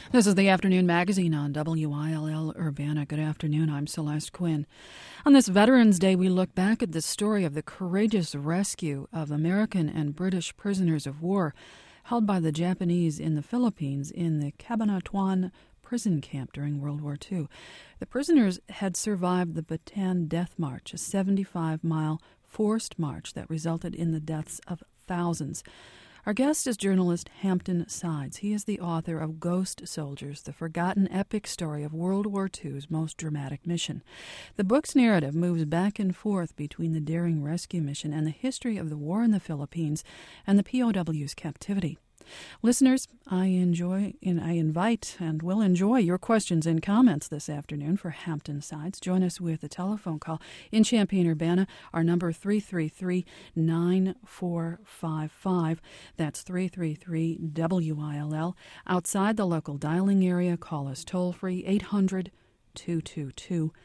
This is the Afternoon Magazine on WILL Urbana. Good afternoon. I'm Celeste Quinn. On this Veterans Day, we look back at the story of the courageous rescue of American and British prisoners of war held by the Japanese in the Philippines in the Cabanatuan prison camp during World War II. The prisoners had survived the Bataan Death March, a 75-mile forced march that resulted in the deaths of thousands. Our guest is journalist Hampton Sides. He is the author of Ghost Soldiers, the forgotten epic story of World War II's most dramatic mission. The book's narrative moves back and forth between the daring rescue mission and the history of the war in the Philippines and the POW's captivity. Listeners, I invite and will enjoy your questions and comments this afternoon for Hampton Sides. Join us with a telephone call in Champaign-Urbana. Our number 333-9455. That's 333-WILL. Outside the local dialing area, call us toll-free 800-222-9455.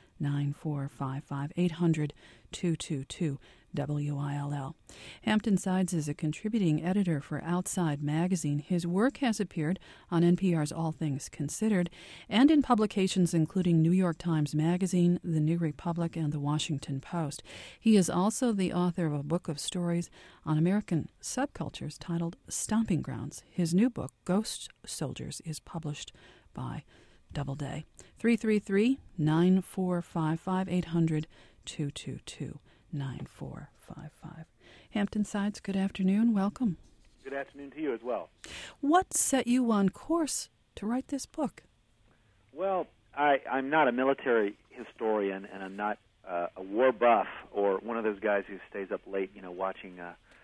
800-222-WILL. Hampton Sides is a contributing editor for Outside Magazine. His work has appeared on NPR's All Things Considered and in publications including New York Times Magazine, The New Republic, and The Washington Post. He is also the author of a book of stories on American subcultures titled Stomping Grounds. His new book, Ghost Soldiers, is published by Doubleday. 333-9455, 800-222-9455. Hampton Sides, good afternoon. Welcome. Good afternoon to you as well. What set you on course to write this book? Well, I'm not a military historian, and I'm not a war buff or one of those guys who stays up late, watching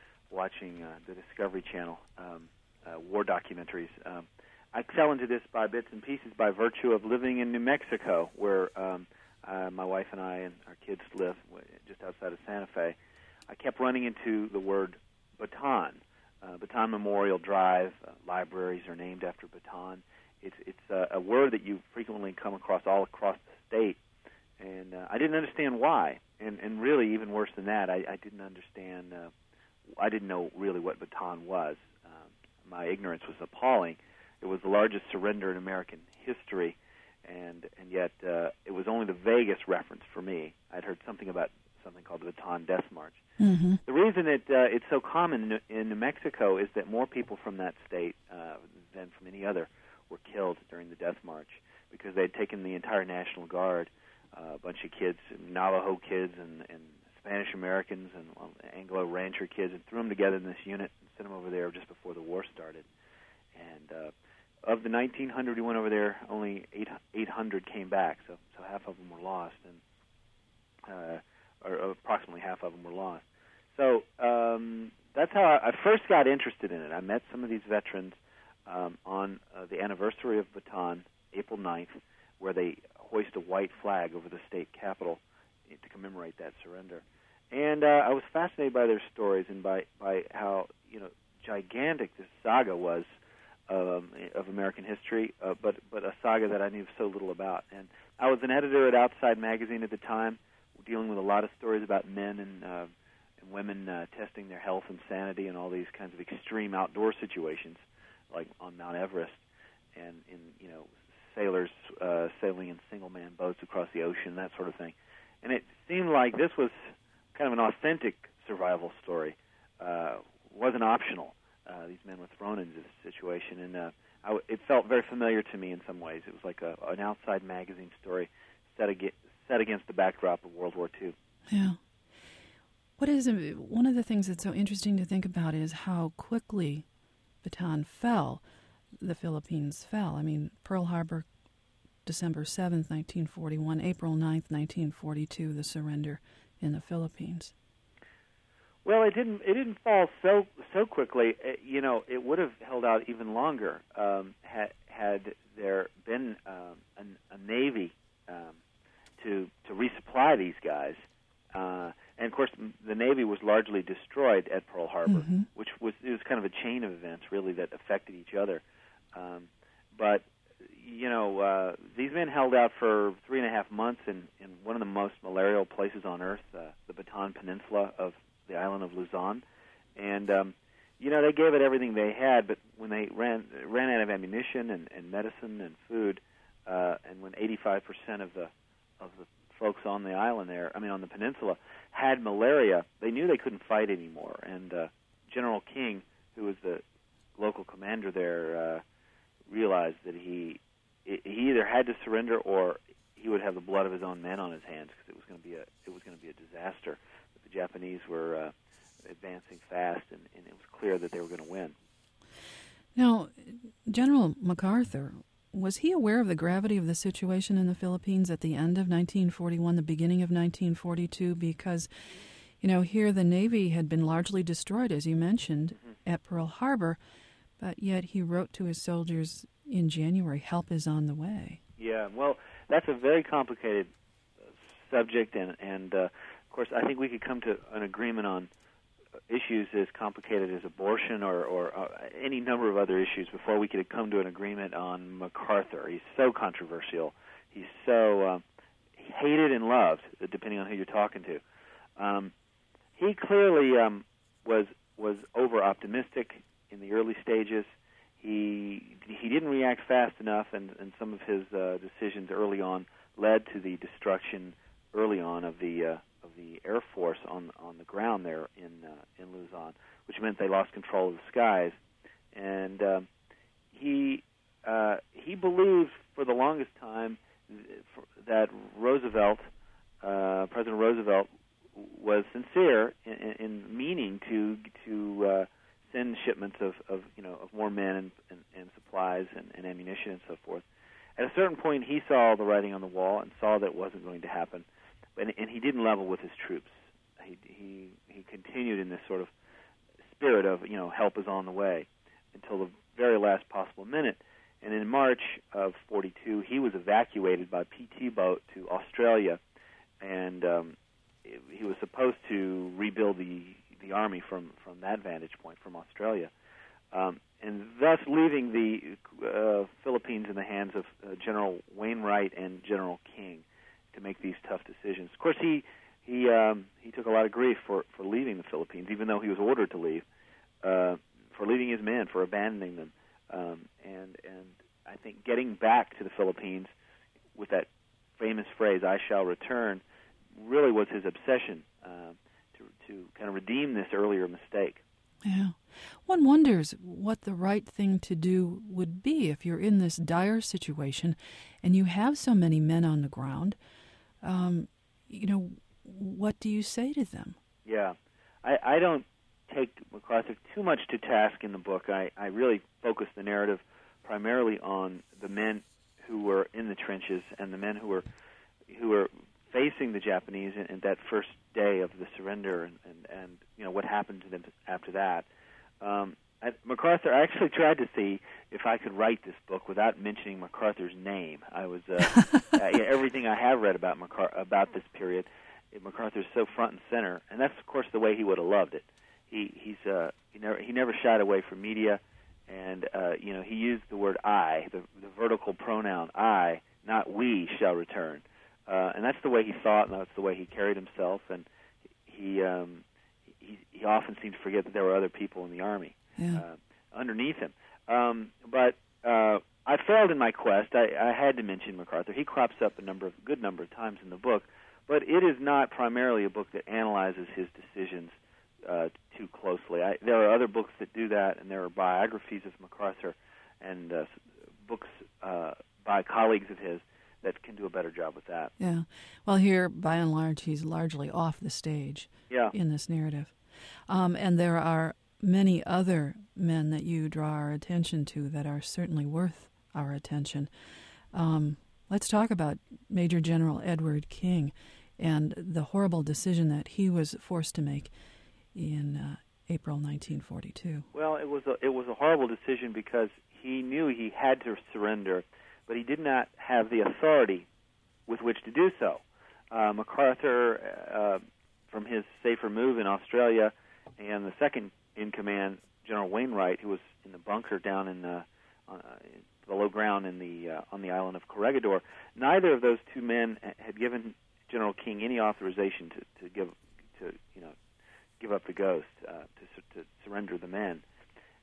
the Discovery Channel war documentaries. I fell into this by bits and pieces by virtue of living in New Mexico, where my wife and I and our kids live just outside of Santa Fe. I kept running into the word Bataan. Bataan Memorial Drive, libraries are named after Bataan. It's a word that you frequently come across all across the state, and I didn't understand why. And really, even worse than that, I didn't understand. I didn't know really what Bataan was. My ignorance was appalling. It was the largest surrender in American history, and yet it was only the vaguest reference for me. I'd heard something about something called the Bataan Death March. Mm-hmm. The reason that it's so common in New Mexico is that more people from that state than from any other were killed during the Death March because they'd taken the entire National Guard, a bunch of kids, Navajo kids and Spanish Americans and Anglo Rancher kids, and threw them together in this unit and sent them over there just before the war started. And of the 1,900 who went over there, only 800 came back, so half of them were lost, and or approximately half of them were lost. So that's how I first got interested in it. I met some of these veterans on the anniversary of Bataan, April 9th, where they hoist a white flag over the state capitol to commemorate that surrender. And I was fascinated by their stories and by how gigantic this saga was of American history, but a saga that I knew so little about. And I was an editor at Outside Magazine at the time, dealing with a lot of stories about men and women testing their health and sanity and all these kinds of extreme outdoor situations, like on Mount Everest, and in sailors sailing in single-man boats across the ocean, that sort of thing. And it seemed like this was kind of an authentic survival story. Wasn't optional. These men were thrown into this situation, and it felt very familiar to me in some ways. It was like an Outside Magazine story set against the backdrop of World War II. Yeah. One of the things that's so interesting to think about is how quickly Bataan fell. The Philippines fell. I mean, Pearl Harbor, December 7th, 1941, April 9th, 1942, the surrender in the Philippines. Well, it didn't fall so quickly. It would have held out even longer had there been a Navy to resupply these guys. And of course, the Navy was largely destroyed at Pearl Harbor, mm-hmm. which was kind of a chain of events really that affected each other. But these men held out for 3.5 months in one of the most malarial places on earth, the Bataan Peninsula of the island of Luzon, and they gave it everything they had, but when they ran out of ammunition and medicine and food, and when 85% of the folks on the island on the peninsula, had malaria, they knew they couldn't fight anymore. And General King, who was the local commander there, realized that he either had to surrender or he would have the blood of his own men on his hands, because it was going to be a disaster. But the Japanese were advancing fast, and it was clear that they were going to win. Now, General MacArthur, was he aware of the gravity of the situation in the Philippines at the end of 1941, the beginning of 1942? Because, here the Navy had been largely destroyed, as you mentioned, at Pearl Harbor, but yet he wrote to his soldiers in January, help is on the way. Yeah, well, that's a very complicated subject, and of course, I think we could come to an agreement on issues as complicated as abortion or any number of other issues before we could come to an agreement on MacArthur. He's so controversial. He's so hated and loved, depending on who you're talking to. He clearly was over-optimistic in the early stages. He didn't react fast enough, and some of his decisions early on led to the destruction early on of the Air Force on the ground there in Luzon, which meant they lost control of the skies. And he believed for the longest time that President Roosevelt, was sincere in meaning to send shipments of more men and supplies and ammunition and so forth. At a certain point, he saw the writing on the wall and saw that it wasn't going to happen. And he didn't level with his troops. He continued in this sort of spirit of, help is on the way until the very last possible minute. And in March of 42, he was evacuated by PT boat to Australia, and he was supposed to rebuild the army from that vantage point, from Australia, and thus leaving the Philippines in the hands of General Wainwright and General King to make these tough decisions. Of course, he took a lot of grief for leaving the Philippines, even though he was ordered to leave, for leaving his men, for abandoning them, and I think getting back to the Philippines with that famous phrase, "I shall return," really was his obsession, to kind of redeem this earlier mistake. Yeah. One wonders what the right thing to do would be if you're in this dire situation and you have so many men on the ground. What do you say to them? Yeah. I don't take MacArthur too much to task in the book. I really focus the narrative primarily on the men who were in the trenches and the men who were facing the Japanese in that first day of the surrender and what happened to them after that. MacArthur, I actually tried to see if I could write this book without mentioning MacArthur's name. I was everything I have read about about this period, MacArthur's so front and center, and that's of course the way he would have loved it. He never shied away from media, and he used the word "I," the vertical pronoun "I," not "we shall return," and that's the way he thought, and that's the way he carried himself, and he often seemed to forget that there were other people in the army underneath him. But I failed in my quest. I had to mention MacArthur. He crops up a good number of times in the book, but it is not primarily a book that analyzes his decisions too closely. There are other books that do that, and there are biographies of MacArthur and books by colleagues of his that can do a better job with that. Yeah. Well, here, by and large, he's largely off the stage in this narrative. And there are many other men that you draw our attention to that are certainly worth our attention. Let's talk about Major General Edward King and the horrible decision that he was forced to make in April 1942. Well, it was a horrible decision because he knew he had to surrender, but he did not have the authority with which to do so. MacArthur, from his safer move in Australia, and the second in command, General Wainwright, who was in the bunker down in below ground on the island of Corregidor, neither of those two men had given General King any authorization to give up the ghost, to surrender the men.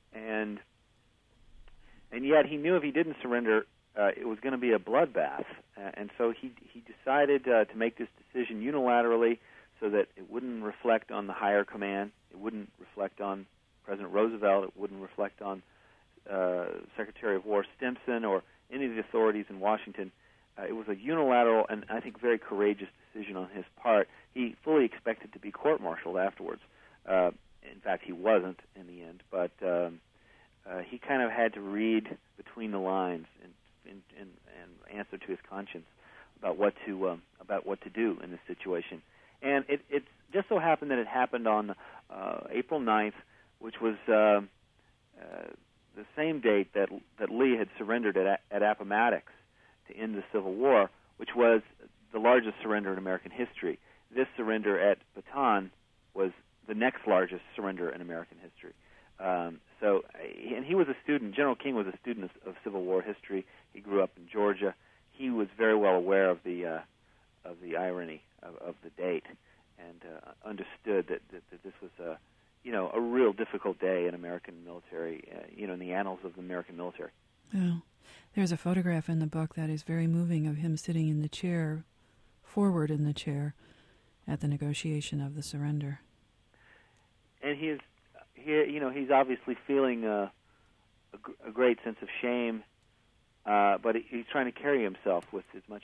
and yet he knew if he didn't surrender, it was going to be a bloodbath, and so he decided to make this decision unilaterally, so that it wouldn't reflect on the higher command, it wouldn't reflect on President Roosevelt, it wouldn't reflect on Secretary of War Stimson or any of the authorities in Washington. It was a unilateral and I think very courageous decision on his part. He fully expected to be court-martialed afterwards. In fact, he wasn't in the end, but he kind of had to read between the lines and answer to his conscience about what to do in this situation. And it just so happened that it happened on April 9th, which was the same date that Lee had surrendered at Appomattox to end the Civil War, which was the largest surrender in American history. This surrender at Bataan was the next largest surrender in American history. And he was a student. General King was a student of Civil War history. He grew up in Georgia. He was very well aware of the irony of the date, and understood that this was a real difficult day in American military, in the annals of the American military. Yeah. There's a photograph in the book that is very moving of him sitting in the chair, forward in the chair, at the negotiation of the surrender. And he's obviously feeling a great sense of shame, but he's trying to carry himself with as much,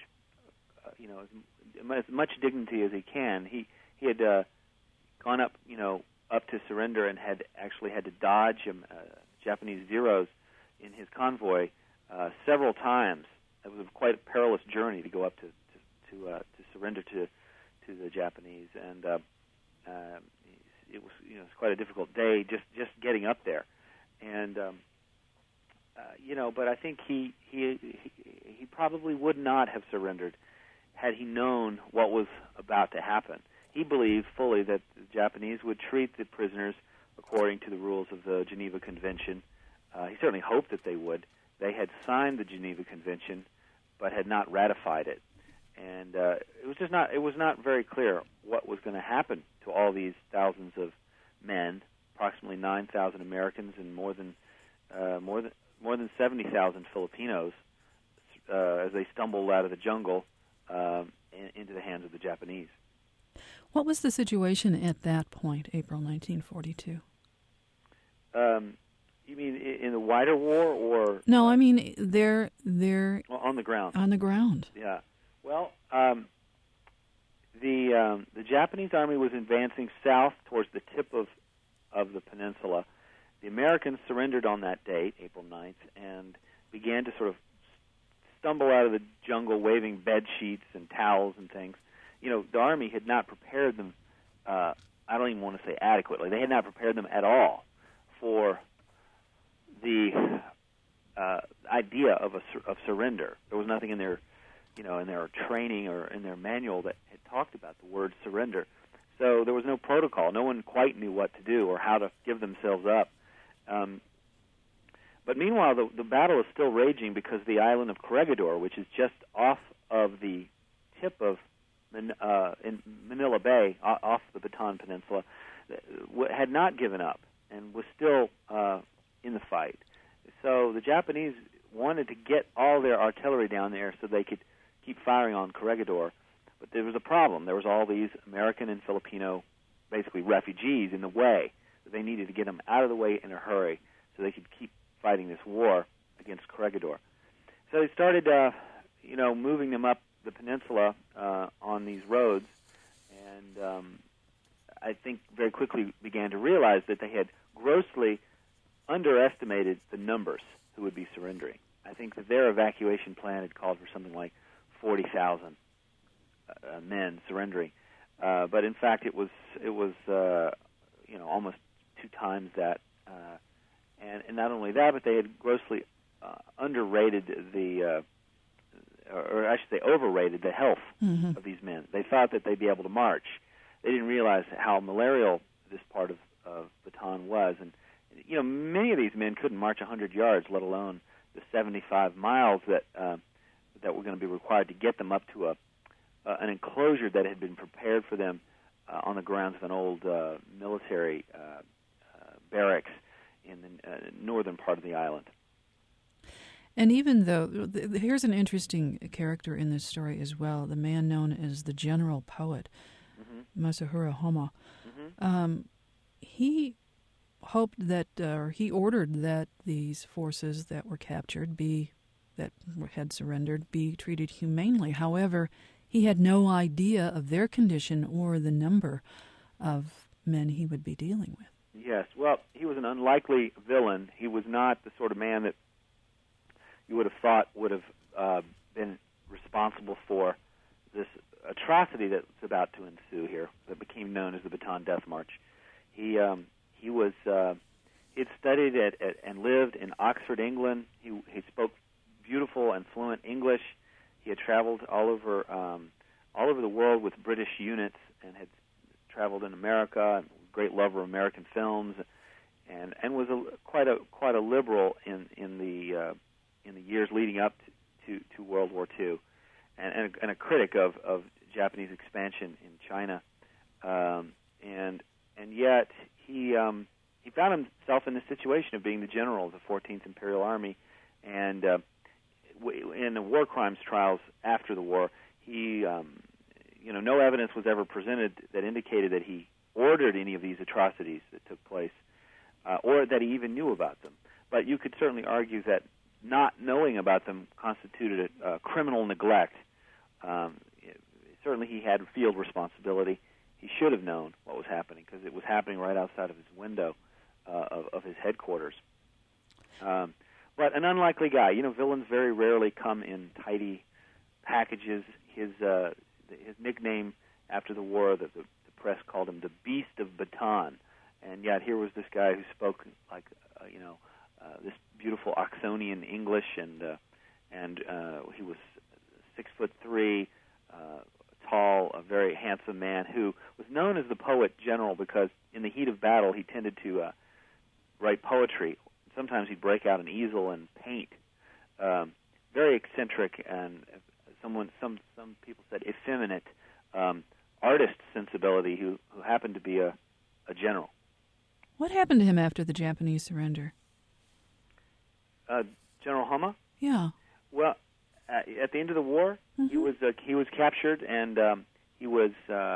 as much dignity as he can. He had gone up to surrender and had actually had to dodge Japanese Zeros in his convoy several times. It was quite a perilous journey to go up to surrender to the Japanese, and it was it's quite a difficult day just getting up there, and but I think he probably would not have surrendered had he known what was about to happen. He believed fully that the Japanese would treat the prisoners according to the rules of the Geneva Convention. He certainly hoped that they would. They had signed the Geneva Convention, but had not ratified it, and it was not very clear what was going to happen to all these thousands of men, approximately 9,000 Americans, and more than 70,000 Filipinos, as they stumbled out of the jungle into the hands of the Japanese. What was the situation at that point, April 1942? You mean in the wider war, or no? I mean they're on the ground. On the ground. Yeah. Well, the Japanese army was advancing south towards the tip of the peninsula. The Americans surrendered on that date, April 9th, and began to sort of stumble out of the jungle, waving bed sheets and towels and things. The army had not prepared them. I don't even want to say adequately. They had not prepared them at all for the idea of surrender. There was nothing in their training or in their manual that had talked about the word surrender. So there was no protocol. No one quite knew what to do or how to give themselves up. But meanwhile, the battle is still raging because the island of Corregidor, which is just off of the tip of in Manila Bay, off the Bataan Peninsula, had not given up and was still in the fight. So the Japanese wanted to get all their artillery down there so they could keep firing on Corregidor. But there was a problem. There was all these American and Filipino, basically refugees, in the way. They needed to get them out of the way in a hurry so they could keep fighting this war against Corregidor. So they started, moving them up the peninsula on these roads, and I think very quickly began to realize that they had grossly underestimated the numbers who would be surrendering. I think that their evacuation plan had called for something like 40,000 men surrendering, but in fact it was almost 2 times that, and not only that, but they had grossly underrated or I should say overrated the health of these men. They thought that they'd be able to march. They didn't realize how malarial this part of Bataan was, and many of these men couldn't march 100 yards, let alone the 75 miles that were going to be required to get them up to an enclosure that had been prepared for them on the grounds of an old military barracks part of the island. And even though, here's an interesting character in this story as well, the man known as the general poet, Masahiro Hama. He hoped that, or he ordered that these forces that were captured, that had surrendered, be treated humanely. However, he had no idea of their condition or the number of men he would be dealing with. Yes, well, he was an unlikely villain. He was not the sort of man that you would have thought would have been responsible for this atrocity that's about to ensue here, that became known as the Bataan Death March. He had studied and lived in Oxford, England. He spoke beautiful and fluent English. He had traveled all over the world with British units and had traveled in America. And great lover of American films, and was quite a liberal in the years leading up to World War II, and a critic of Japanese expansion in China, and yet he found himself in the situation of being the general of the 14th Imperial Army, and in the war crimes trials after the war, he no evidence was ever presented that indicated that he ordered any of these atrocities that took place, or that he even knew about them. But you could certainly argue that not knowing about them constituted a criminal neglect. Certainly he had field responsibility. He should have known what was happening because it was happening right outside of his window of his headquarters. But an unlikely guy. Villains very rarely come in tidy packages. His nickname after the war, the press called him the Beast of Bataan, and yet here was this guy who spoke like this beautiful Oxonian English, and he was 6'3", tall, a very handsome man who was known as the poet general because in the heat of battle he tended to write poetry. Sometimes he'd break out an easel and paint. Very eccentric and some people said effeminate artist sensibility who happened to be a general. What happened to him after the Japanese surrender? General Hama? Yeah. Well, at the end of the war, he was captured and he was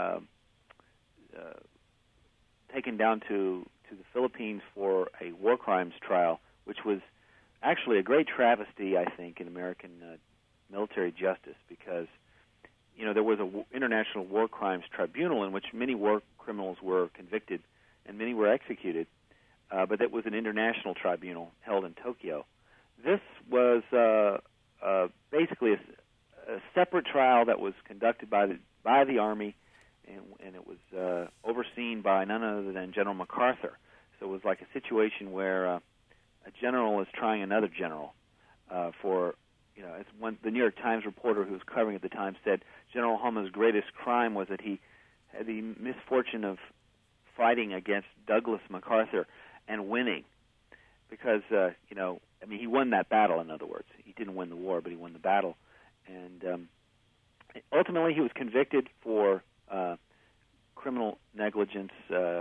taken down to the Philippines for a war crimes trial, which was actually a great travesty, I think, in American military justice because there was an international war crimes tribunal in which many war criminals were convicted and many were executed, but that was an international tribunal held in Tokyo. This was basically a separate trial that was conducted by the Army, and it was overseen by none other than General MacArthur. So it was like a situation where a general is trying another general for, as the New York Times reporter who was covering at the time said, General Hama's greatest crime was that he had the misfortune of fighting against Douglas MacArthur and winning because, he won that battle, in other words. He didn't win the war, but he won the battle. And ultimately he was convicted for criminal negligence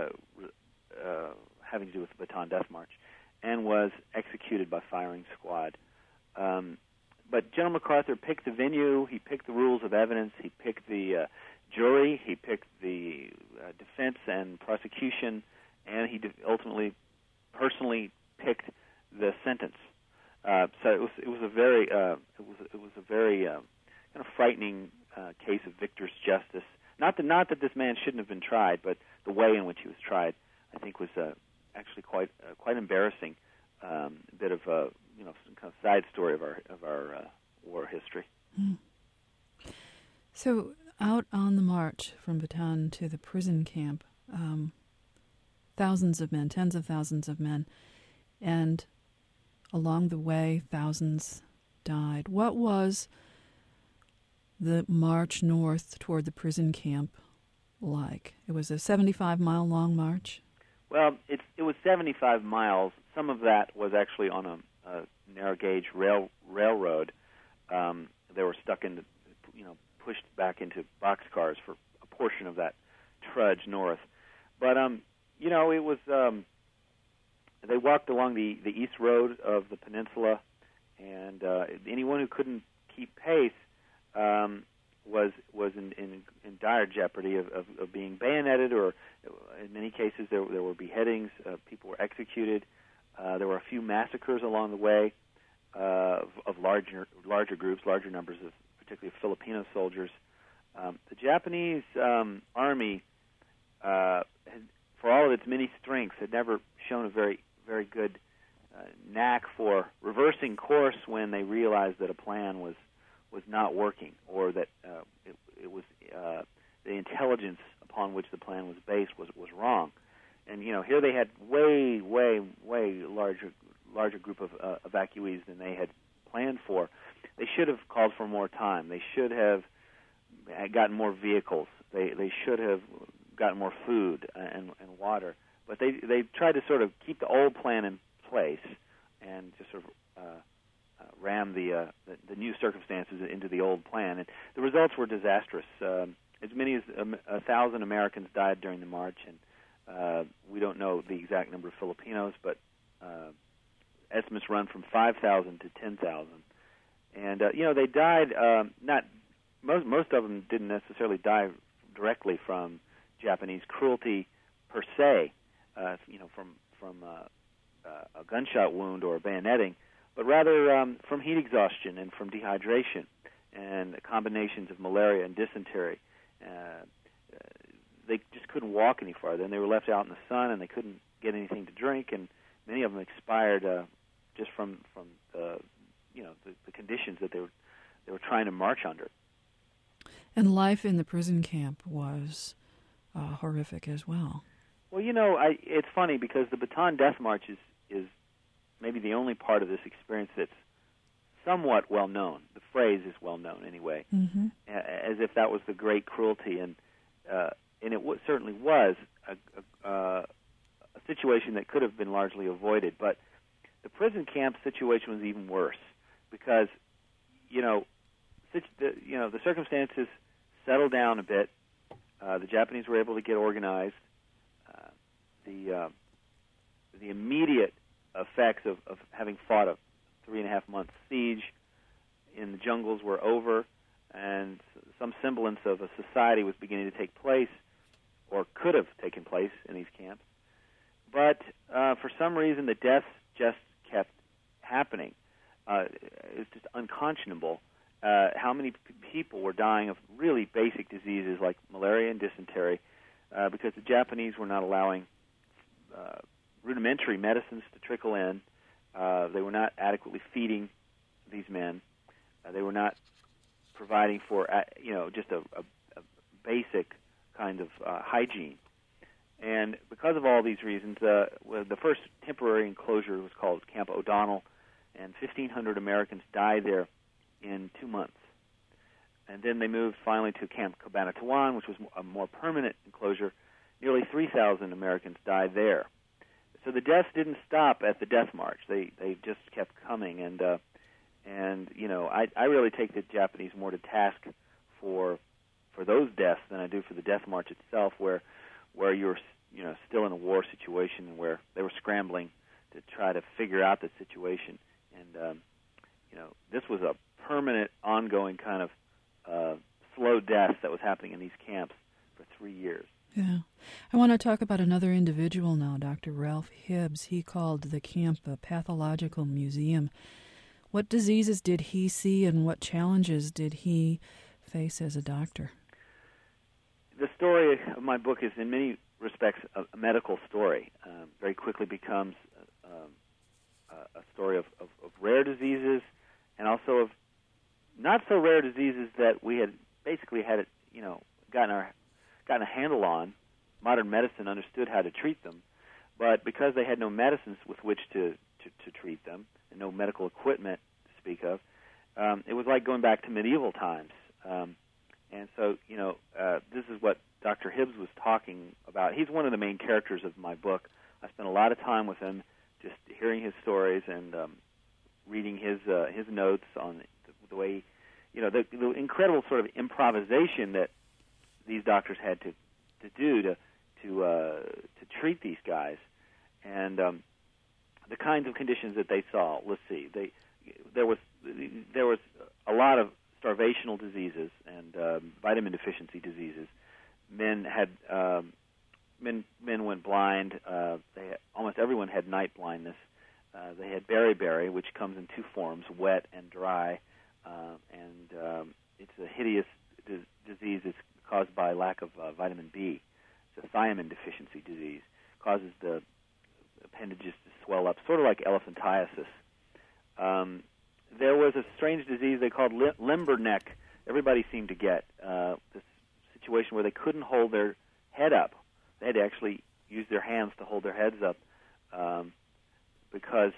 having to do with the Bataan Death March and was executed by firing squad. But General MacArthur picked the venue, he picked the rules of evidence, he picked the jury, he picked the defense and prosecution, and he ultimately personally picked the sentence. So it was a very kind of frightening case of victor's justice. Not that this man shouldn't have been tried, but the way in which he was tried, I think, was actually quite embarrassing. Bit of some kind of side story of our war history. So out on the march from Bataan to the prison camp, thousands of men, tens of thousands of men, and along the way, thousands died. What was the march north toward the prison camp like? It was a 75-mile-long march? Well, it was 75 miles. Some of that was actually on a narrow-gauge railroad. They were stuck into, pushed back into boxcars for a portion of that trudge north. But, it was they walked along the east road of the peninsula, and anyone who couldn't keep pace was in dire jeopardy of being bayoneted, or in many cases there were beheadings. People were executed. There were a few massacres along the way of larger groups, larger numbers of particularly Filipino soldiers. The Japanese army, for all of its many strengths, had never shown a very good knack for reversing course when they realized that a plan was not working, or that it was the intelligence upon which the plan was based was wrong. And here they had way larger group of evacuees than they had planned for. They should have called for more time. They should have gotten more vehicles. They should have gotten more food and water. But they tried to sort of keep the old plan in place and just sort of ram the new circumstances into the old plan. And the results were disastrous. As many as 1,000 Americans died during the march, and we don't know the exact number of Filipinos, but estimates run from 5,000 to 10,000. And they died. Not most of them didn't necessarily die directly from Japanese cruelty per se, from a gunshot wound or bayoneting, but rather from heat exhaustion and from dehydration and combinations of malaria and dysentery. They just couldn't walk any farther, and they were left out in the sun, and they couldn't get anything to drink, and many of them expired just from the conditions that they were trying to march under. And life in the prison camp was horrific as well. Well, it's funny because the Bataan Death March is maybe the only part of this experience that's somewhat well known. The phrase is well known anyway, as if that was the great cruelty, and it certainly was a situation that could have been largely avoided. But the prison camp situation was even worse because the circumstances settled down a bit. The Japanese were able to get organized. The immediate effects of having fought a 3.5-month siege in the jungles were over, and some semblance of a society was beginning to take place, or could have taken place in these camps. But for some reason, the deaths just kept happening. It's just unconscionable how many people were dying of really basic diseases like malaria and dysentery because the Japanese were not allowing rudimentary medicines to trickle in. They were not adequately feeding these men. They were not providing for just a basic kind of hygiene. And because of all these reasons, the first temporary enclosure was called Camp O'Donnell, and 1,500 Americans died there in 2 months. And then they moved finally to Camp Cabanatuan, which was a more permanent enclosure. Nearly 3,000 Americans died there. So the deaths didn't stop at the death march. They just kept coming. And I really take the Japanese more to task for those deaths than I do for the death march itself, where you're still in a war situation and where they were scrambling to try to figure out the situation. And this was a permanent, ongoing kind of slow death that was happening in these camps for 3 years. Yeah. I want to talk about another individual now, Dr. Ralph Hibbs. He called the camp a pathological museum. What diseases did he see, and what challenges did he face as a doctor? The story of my book is, in many respects, a medical story. Very quickly becomes a story of rare diseases, and also of not so rare diseases that we had basically had it, gotten a handle on. Modern medicine understood how to treat them, but because they had no medicines with which to treat them, and no medical equipment to speak of, it was like going back to medieval times. And so, this is what Dr. Hibbs was talking about. He's one of the main characters of my book. I spent a lot of time with him, just hearing his stories and reading his notes on the way, the incredible sort of improvisation that these doctors had to do to treat these guys. And the kinds of conditions that they saw. Let's see. There was a lot of starvational diseases and vitamin deficiency diseases. Men went blind. Almost everyone had night blindness. They had beriberi, which comes in two forms, wet and dry, and it's a hideous disease. It's caused by lack of vitamin B. It's a thiamine deficiency disease. Causes the appendages to swell up, sort of like elephantiasis. There was a strange disease they called limberneck. Everybody seemed to get this situation where they couldn't hold their head up. They had to actually use their hands to hold their heads up because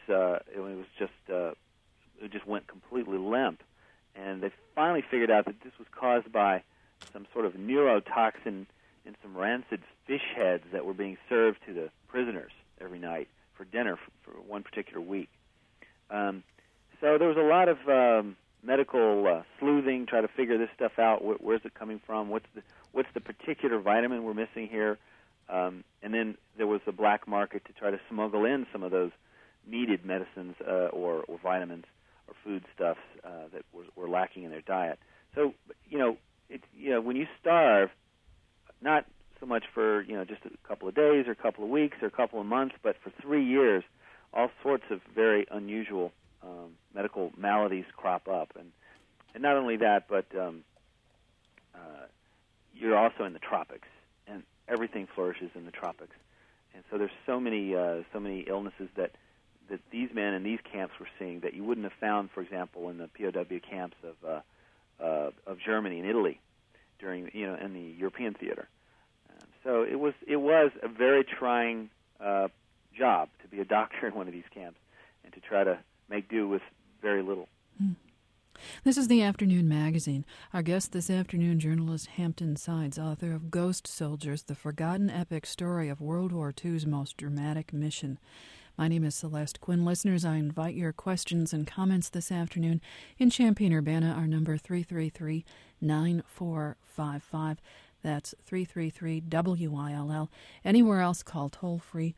it just went completely limp. And they finally figured out that this was caused by some sort of neurotoxin in some rancid fish heads that were being served to the prisoners every night for dinner for one particular week. So there was a lot of medical sleuthing, try to figure this stuff out. Where's it coming from? What's the particular vitamin we're missing here? And then there was a black market to try to smuggle in some of those needed medicines or vitamins or foodstuffs that were lacking in their diet. So when you starve, not so much for just a couple of days or a couple of weeks or a couple of months, but for 3 years, all sorts of very unusual medical maladies crop up, and not only that, but you're also in the tropics, and everything flourishes in the tropics, and so there's so many illnesses that these men in these camps were seeing that you wouldn't have found, for example, in the POW camps of Germany and Italy during in the European theater. So it was a very trying job to be a doctor in one of these camps and to try to make do with very little. This is the Afternoon Magazine. Our guest this afternoon, journalist Hampton Sides, author of Ghost Soldiers, the forgotten epic story of World War II's most dramatic mission. My name is Celeste Quinn. Listeners, I invite your questions and comments this afternoon. In Champaign-Urbana, our number 333-9455. That's 333-WILL. Anywhere else, call toll-free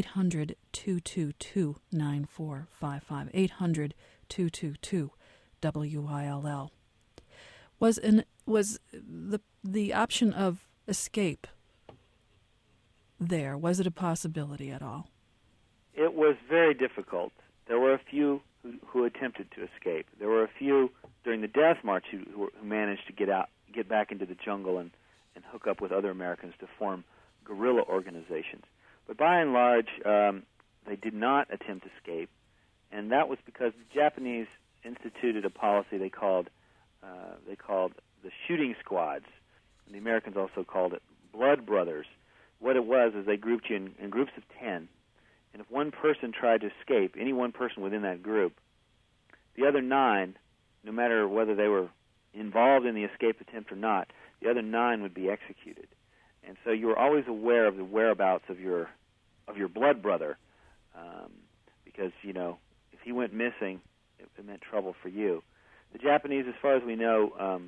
800-222-9455. 800-222-WILL. Was the option of escape there? Was it a possibility at all? It was very difficult. There were a few who attempted to escape. There were a few during the Death March who managed to get back into the jungle and hook up with other Americans to form guerrilla organizations. But by and large, they did not attempt escape, and that was because the Japanese instituted a policy they called the shooting squads, and the Americans also called it blood brothers. What it was is they grouped you in groups of 10, and if one person tried to escape, any one person within that group, the other 9, no matter whether they were involved in the escape attempt or not, the other 9 would be executed. And so you were always aware of the whereabouts of your blood brother, because if he went missing, it meant trouble for you. The Japanese, as far as we know,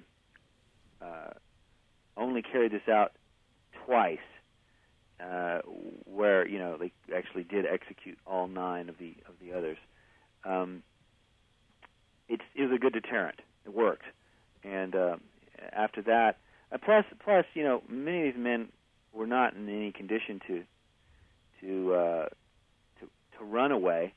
only carried this out twice, where they actually did execute all 9 of the others. It was a good deterrent. It worked, and after that, plus, many of these men were not in any condition to run away.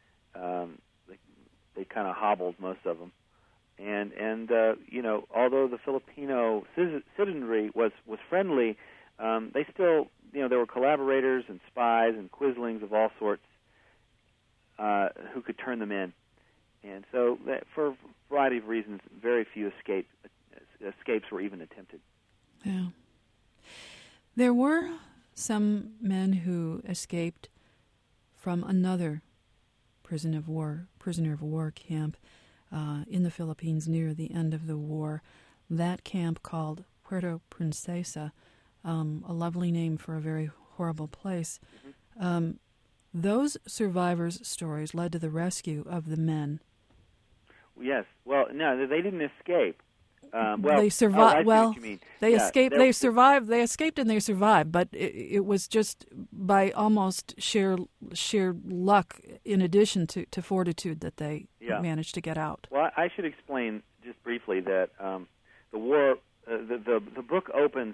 They kind of hobbled, most of them, and although the Filipino citizenry was friendly, they still, there were collaborators and spies and quislings of all sorts who could turn them in, and so that, for a variety of reasons, very few escapes were even attempted. Yeah. There were some men who escaped from another prisoner of war camp in the Philippines near the end of the war. That camp, called Puerto Princesa, a lovely name for a very horrible place. Mm-hmm. Those survivors' stories led to the rescue of the men. Yes. Well, no, they didn't escape. they survived. Well, they escaped. They survived. They escaped and they survived. But it was just by almost sheer luck, in addition to fortitude, that they managed to get out. Well, I should explain just briefly that the war. The book opens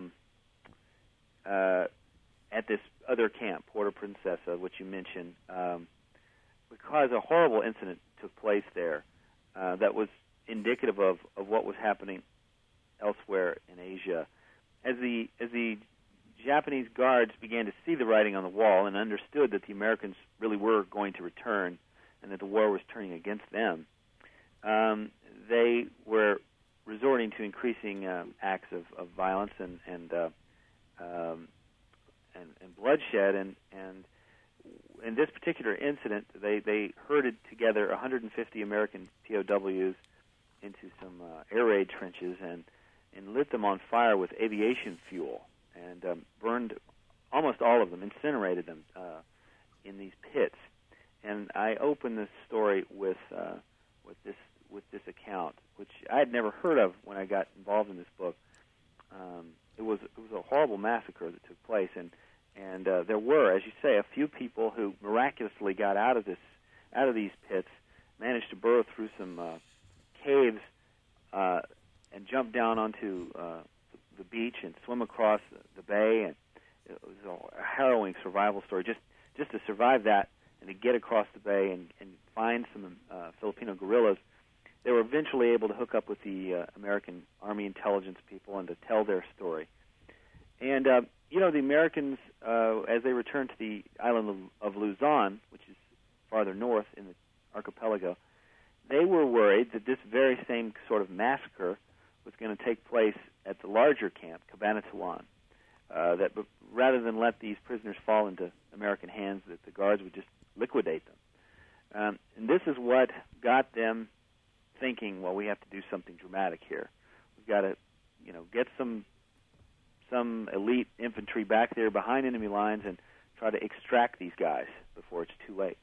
at this other camp, Puerto Princesa, which you mentioned, because a horrible incident took place there that was indicative of what was happening elsewhere in Asia. As the Japanese guards began to see the writing on the wall and understood that the Americans really were going to return and that the war was turning against them, they were resorting to increasing acts of violence and bloodshed. And in this particular incident, they herded together 150 American POWs into some air raid trenches and lit them on fire with aviation fuel and burned almost all of them, incinerated them in these pits. And I opened this story with this account, which I had never heard of when I got involved in this book. It was a horrible massacre that took place, and there were, as you say, a few people who miraculously got out of these pits, managed to burrow through some caves and jump down onto the beach and swim across the bay. And it was a harrowing survival story just to survive that and to get across the bay and find some Filipino guerrillas. They were eventually able to hook up with the American Army intelligence people and to tell their story. And, the Americans, as they returned to the island of Luzon, which is farther north in the archipelago, they were worried that this very same sort of massacre was going to take place at the larger camp, Cabanatuan, that rather than let these prisoners fall into American hands, that the guards would just liquidate them. And this is what got them thinking, well, we have to do something dramatic here. We've got to, get some elite infantry back there behind enemy lines and try to extract these guys before it's too late.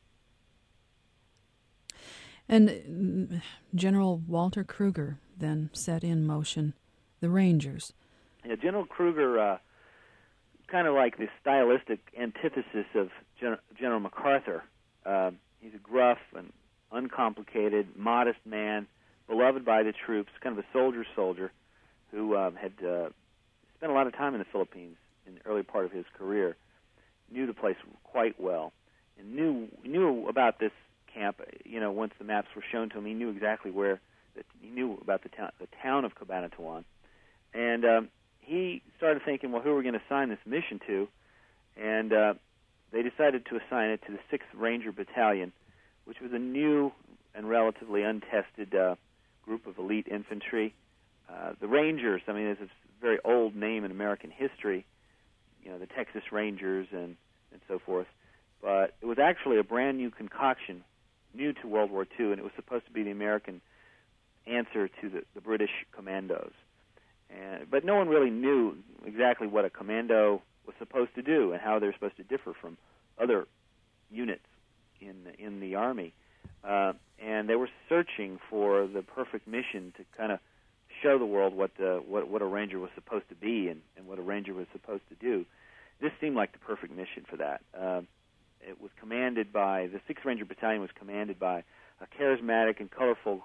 And General Walter Kruger then set in motion the Rangers. Yeah, General Kruger, kind of like the stylistic antithesis of General MacArthur. He's a gruff and uncomplicated, modest man, beloved by the troops, kind of a soldier who had spent a lot of time in the Philippines in the early part of his career, knew the place quite well, and knew about this camp. Once the maps were shown to him, he knew exactly where. He knew about the town of Cabanatuan, and he started thinking, well, who are we going to assign this mission to? And they decided to assign it to the 6th Ranger Battalion, which was a new and relatively untested group of elite infantry. The Rangers, it's a very old name in American history, the Texas Rangers and so forth. But it was actually a brand new concoction, new to World War II, and it was supposed to be the American answer to the British commandos. But no one really knew exactly what a commando was supposed to do and how they were supposed to differ from other units in the Army. And they were searching for the perfect mission to kind of show the world what a Ranger was supposed to be and what a Ranger was supposed to do. This seemed like the perfect mission for that. It was commanded by, the 6th Ranger Battalion was commanded by a charismatic and colorful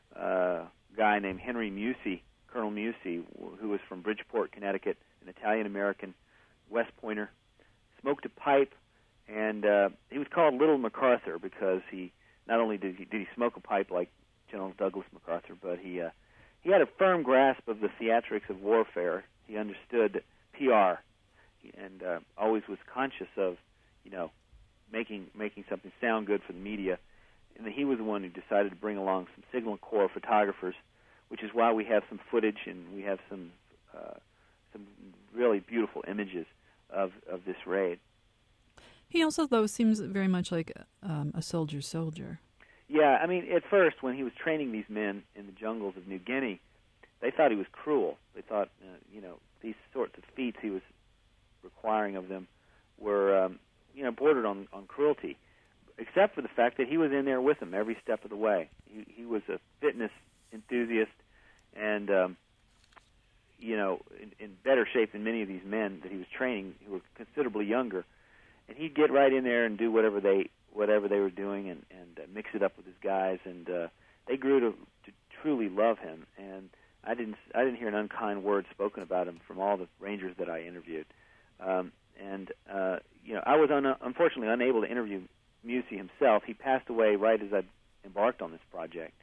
guy named Henry Musey, Colonel Musey, who was from Bridgeport, Connecticut, an Italian-American West Pointer, smoked a pipe, and he was called Little MacArthur because he not only did he smoke a pipe like General Douglas MacArthur, but he had a firm grasp of the theatrics of warfare. He understood PR and always was conscious of, making something sound good for the media. And he was the one who decided to bring along some Signal Corps photographers, which is why we have some footage and we have some really beautiful images of this raid. He also, though, seems very much like a soldier. Yeah, at first, when he was training these men in the jungles of New Guinea, they thought he was cruel. They thought, these sorts of feats he was requiring of them were, bordered on cruelty, except for the fact that he was in there with them every step of the way. He was a fitness enthusiast, and in better shape than many of these men that he was training, who were considerably younger. And he'd get right in there and do whatever they were doing, and mix it up with his guys, and they grew to truly love him. And I didn't hear an unkind word spoken about him from all the Rangers that I interviewed. I was unfortunately unable to interview Musey himself. He passed away right as I embarked on this project.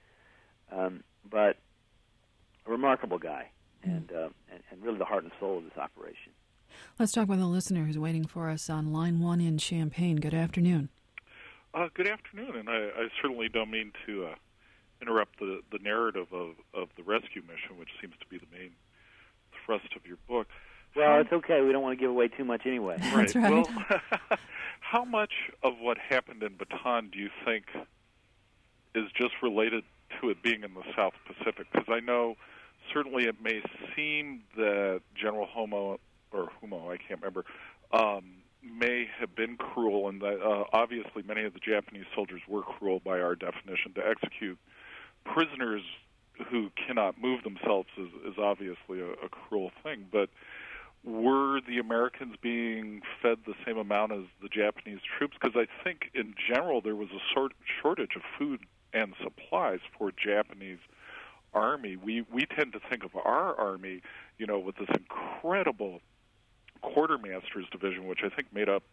But a remarkable guy, and really the heart and soul of this operation. Let's talk with a listener who's waiting for us on line 1 in Champaign. Good afternoon. Good afternoon, and I certainly don't mean to interrupt the narrative of the rescue mission, which seems to be the main thrust of your book. Well, it's okay. We don't want to give away too much anyway. That's right. Well, how much of what happened in Bataan do you think is just related to it being in the South Pacific? Because I know certainly it may seem that General Humo, I can't remember, may have been cruel, and that obviously many of the Japanese soldiers were cruel by our definition. To execute prisoners who cannot move themselves is obviously a cruel thing. But were the Americans being fed the same amount as the Japanese troops? Because I think in general there was a shortage of food and supplies for Japanese army. We tend to think of our army, with this incredible quartermaster's division, which I think made up,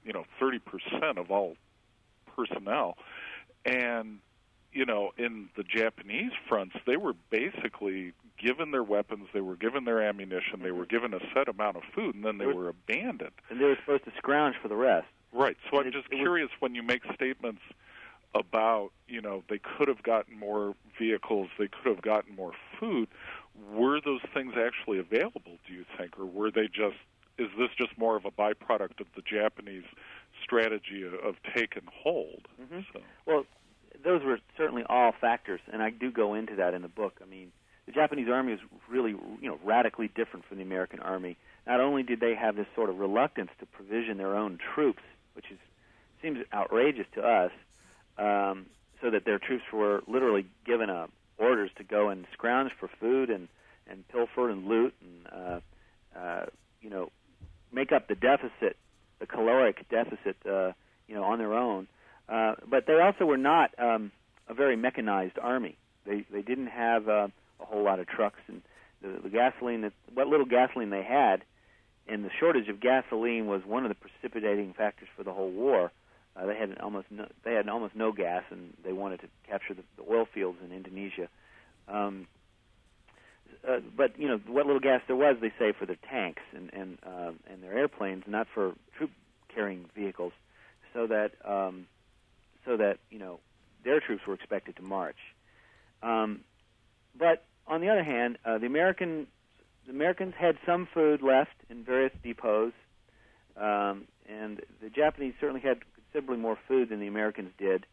30% of all personnel. And, in the Japanese fronts, they were basically given their weapons, they were given their ammunition, they were given a set amount of food, and then they were abandoned. And they were supposed to scrounge for the rest. Right. So I'm just curious, when you make statements about, they could have gotten more vehicles, they could have gotten more food, were those things actually available, do you think? Or were they is this just more of a byproduct of the Japanese strategy of take and hold? Mm-hmm. So. Well, those were certainly all factors, and I do go into that in the book. I mean, the Japanese army was really, radically different from the American army. Not only did they have this sort of reluctance to provision their own troops, which seems outrageous to us, so that their troops were literally given orders to go and scrounge for food and pilfer and loot and make up the deficit, the caloric deficit, on their own. But they also were not a very mechanized army. They didn't have a whole lot of trucks, and the gasoline, what little gasoline they had, and the shortage of gasoline was one of the precipitating factors for the whole war. They had almost no gas, and they wanted to capture the oil fields in Indonesia. But what little gas there was, they saved for their tanks and their airplanes, not for troop carrying vehicles, so that their troops were expected to march. But on the other hand, the Americans had some food left in various depots, and the Japanese certainly had considerably more food than the Americans did.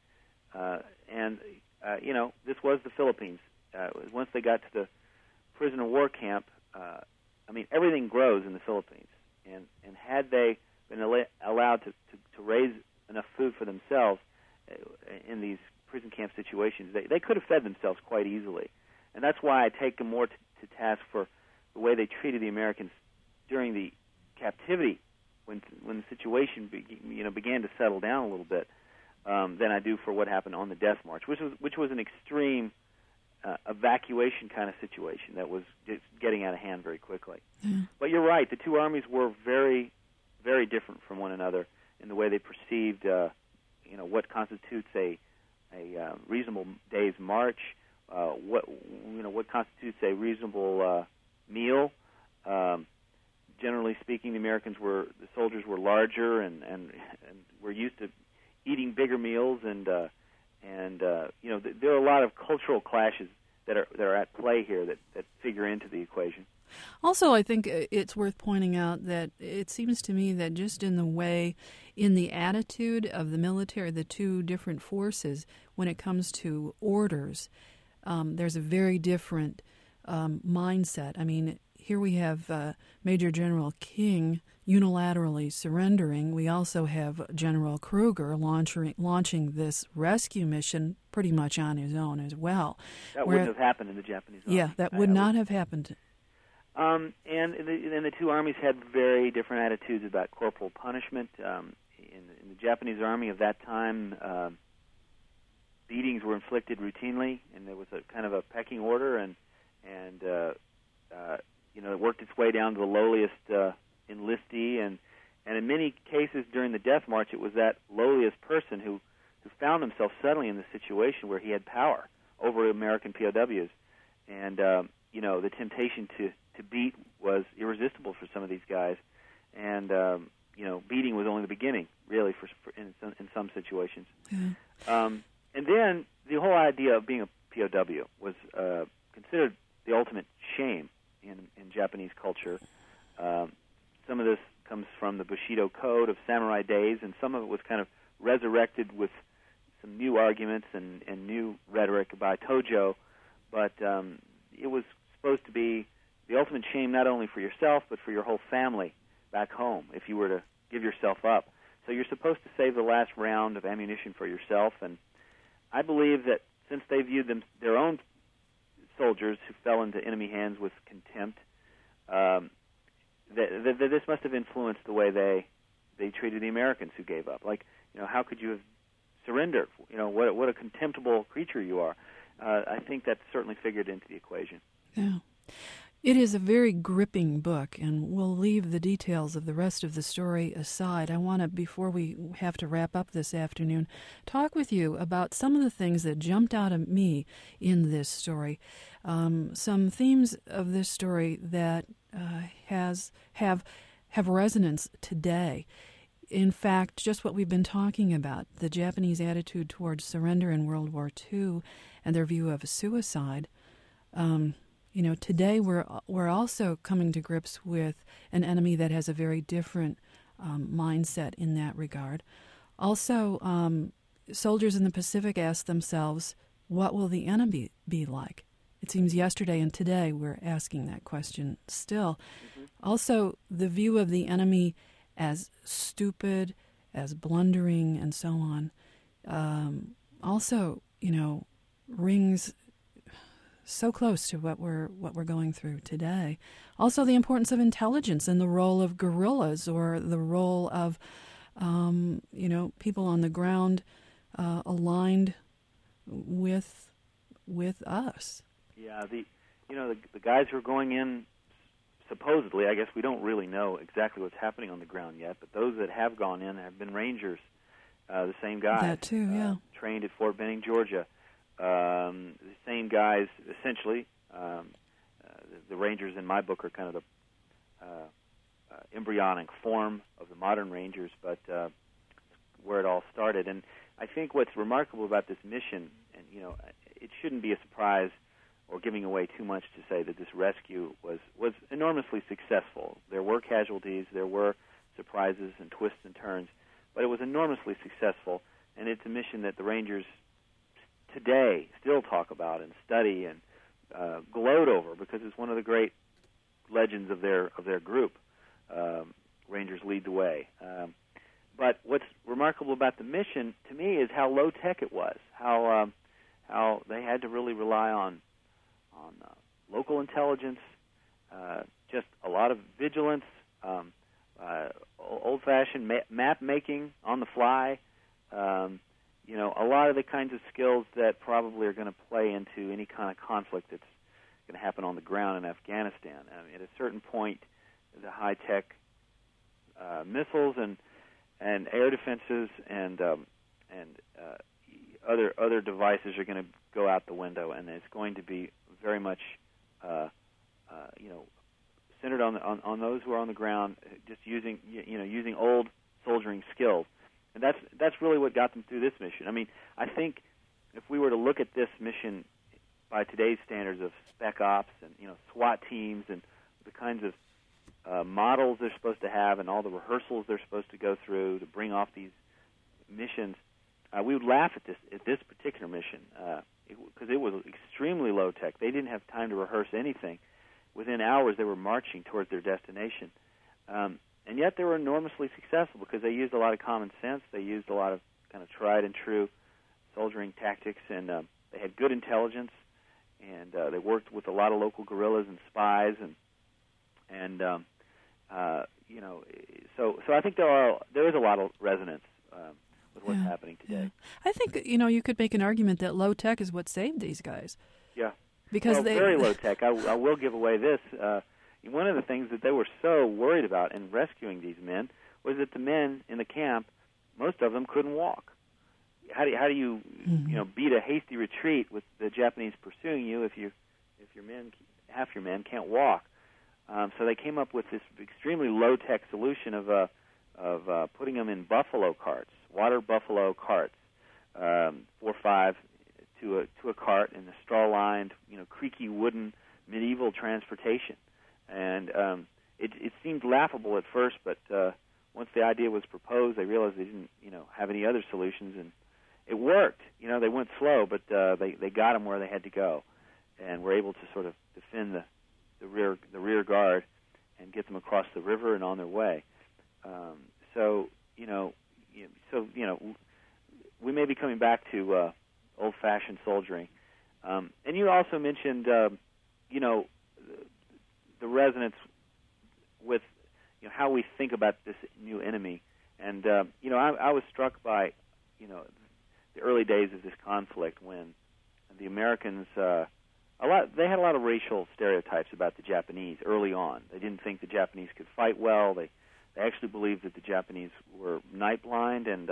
This was the Philippines. Once they got to the prisoner war camp, everything grows in the Philippines. And had they been allowed to raise enough food for themselves in these prison camp situations, they could have fed themselves quite easily. And that's why I take them more to task for the way they treated the Americans during the captivity, when the situation began to settle down a little bit, than I do for what happened on the death march, which was an extreme evacuation kind of situation that was just getting out of hand very quickly. Mm. But you're right; the two armies were very, very different from one another in the way they perceived, what constitutes a reasonable day's march, what constitutes a reasonable meal. Generally speaking, the soldiers were larger and were used to eating bigger meals, and there are a lot of cultural clashes that are at play here that figure into the equation. Also, I think it's worth pointing out that it seems to me that just in the attitude of the military, the two different forces, when it comes to orders, there's a very different mindset. I mean, here we have Major General King unilaterally surrendering. We also have General Kruger launching this rescue mission pretty much on his own as well. That wouldn't have happened in the Japanese Army. Yeah, that would not have happened. And the two armies had very different attitudes about corporal punishment. In the Japanese Army of that time, beatings were inflicted routinely, and there was a kind of a pecking order, and it worked its way down to the lowliest enlistee, and in many cases during the death march, it was that lowliest person who found himself suddenly in the situation where he had power over American POWs, and the temptation to beat was irresistible for some of these guys, and beating was only the beginning, really, in some situations. Yeah. And then the whole idea of being a POW was considered the ultimate shame in Japanese culture. Some of this comes from the Bushido Code of samurai days, and some of it was kind of resurrected with some new arguments and new rhetoric by Tojo, but it was supposed to be the ultimate shame not only for yourself but for your whole family back home if you were to give yourself up. So you're supposed to save the last round of ammunition for yourself, and I believe that since they viewed their own soldiers who fell into enemy hands with contempt, that this must have influenced the way they treated the Americans who gave up. Like, how could you have surrendered? What a contemptible creature you are. I think that certainly figured into the equation. Yeah. It is a very gripping book, and we'll leave the details of the rest of the story aside. I want to, before we have to wrap up this afternoon, talk with you about some of the things that jumped out at me in this story. Some themes of this story that have resonance today. In fact, just what we've been talking about, the Japanese attitude towards surrender in World War II and their view of suicide. Today we're also coming to grips with an enemy that has a very different mindset in that regard. Also, soldiers in the Pacific ask themselves, what will the enemy be like? It seems yesterday and today we're asking that question still. Mm-hmm. Also, the view of the enemy as stupid, as blundering, and so on, also, rings so close to what we're going through today. Also, the importance of intelligence and the role of guerrillas, or the role of people on the ground aligned with us. Yeah, the guys who are going in, supposedly, I guess we don't really know exactly what's happening on the ground yet, but those that have gone in have been Rangers, the same guys. That too, yeah. Trained at Fort Benning, Georgia. The same guys, essentially. The Rangers in my book are kind of the embryonic form of the modern Rangers, but where it all started. And I think what's remarkable about this mission, and it shouldn't be a surprise or giving away too much to say that this rescue was enormously successful. There were casualties, there were surprises and twists and turns, but it was enormously successful, and it's a mission that the Rangers today still talk about and study and gloat over, because it's one of the great legends of their group. Rangers lead the way. But what's remarkable about the mission, to me, is how low tech it was. How they had to really rely on local intelligence, just a lot of vigilance, old-fashioned map making on the fly. A lot of the kinds of skills that probably are going to play into any kind of conflict that's going to happen on the ground in Afghanistan. I mean, at a certain point, the high-tech missiles and air defenses and other devices are going to go out the window, and it's going to be very much centered on those who are on the ground, just using old soldiering skills. And that's really what got them through this mission. I mean, I think if we were to look at this mission by today's standards of spec ops and SWAT teams and the kinds of models they're supposed to have and all the rehearsals they're supposed to go through to bring off these missions, we would laugh at this particular mission because it was extremely low tech. They didn't have time to rehearse anything, within hours they were marching towards their destination. And yet they were enormously successful because they used a lot of common sense. They used a lot of kind of tried and true soldiering tactics, and they had good intelligence, and they worked with a lot of local guerrillas and spies, so I think there is a lot of resonance with what's happening today. Yeah. I think you could make an argument that low tech is what saved these guys. Yeah, because they very low tech. I will give away this. One of the things that they were so worried about in rescuing these men was that the men in the camp, most of them couldn't walk. How do you beat a hasty retreat with the Japanese pursuing you if half your men can't walk? So they came up with this extremely low tech solution of putting them in buffalo carts, water buffalo carts, 4 or 5 to a cart in a straw lined, creaky wooden medieval transportation. And it seemed laughable at first, but once the idea was proposed, they realized they didn't, have any other solutions, and it worked. They went slow, but they got them where they had to go, and were able to sort of defend the rear guard and get them across the river and on their way. We may be coming back to old-fashioned soldiering. And you also mentioned, the resonance with how we think about this new enemy. And I was struck by the early days of this conflict when the Americans they had a lot of racial stereotypes about the Japanese early on. They didn't think the Japanese could fight well. They actually believed that the Japanese were night blind and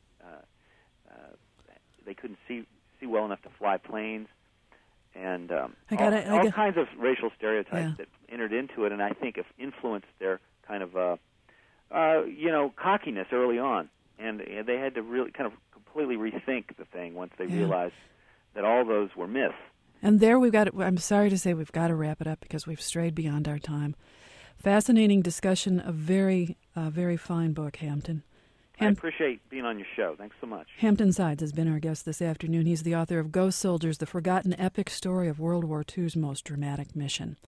they couldn't see well enough to fly planes. And all kinds of racial stereotypes that entered into it, and I think have influenced their kind of cockiness early on. And they had to really kind of completely rethink the thing once they realized that all those were myths. And there I'm sorry to say we've got to wrap it up because we've strayed beyond our time. Fascinating discussion, a very, very fine book, Hampton. I appreciate being on your show. Thanks so much. Hampton Sides has been our guest this afternoon. He's the author of Ghost Soldiers, the forgotten epic story of World War II's most dramatic mission.